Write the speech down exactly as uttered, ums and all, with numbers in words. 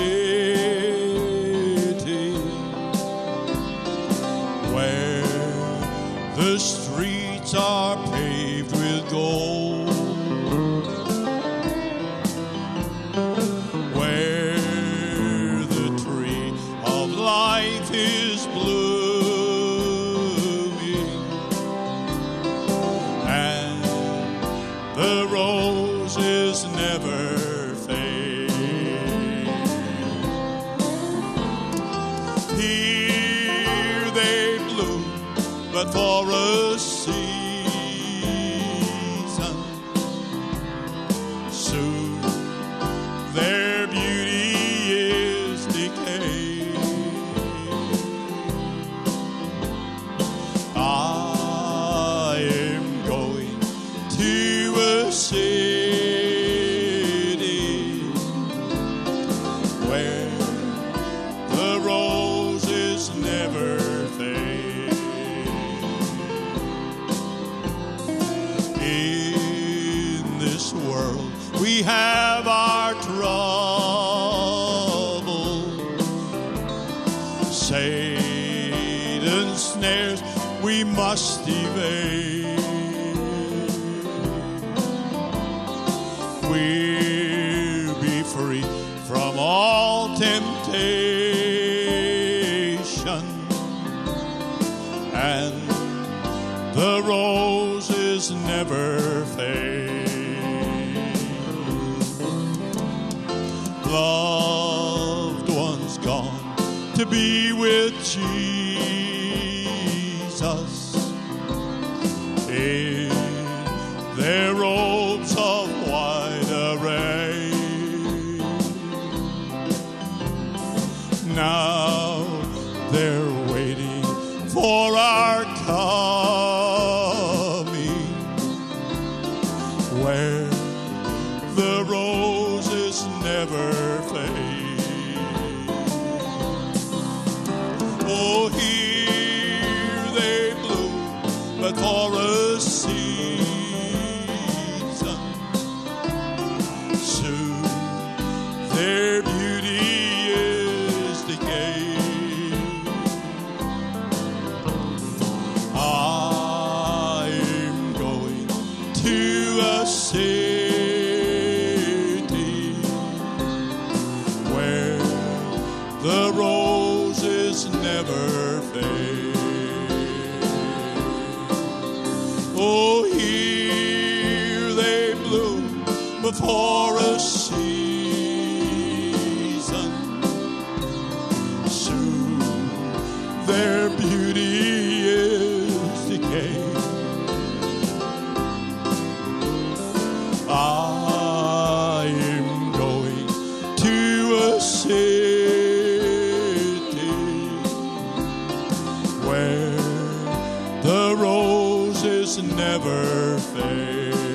city where the streets are paved with gold, where the tree of life is blooming and the roses never fade. Here they bloom, but for a season. Soon their beauty is decayed. I am going to a city where the roses never fade. In this world we have our trouble, Satan's snares we must evade. We'll be free from all temptation, and the roses never fade. Loved ones gone to be with Jesus in their robes of white array. Now they're waiting for our coming, where the roses never fade. Oh, here they bloom, but for a season. Soon their beauty is decayed. I am going to a city where the roses never fade. Oh, here they bloom before a season. Soon their beauty is decayed. I am going to a city where the roses never fade.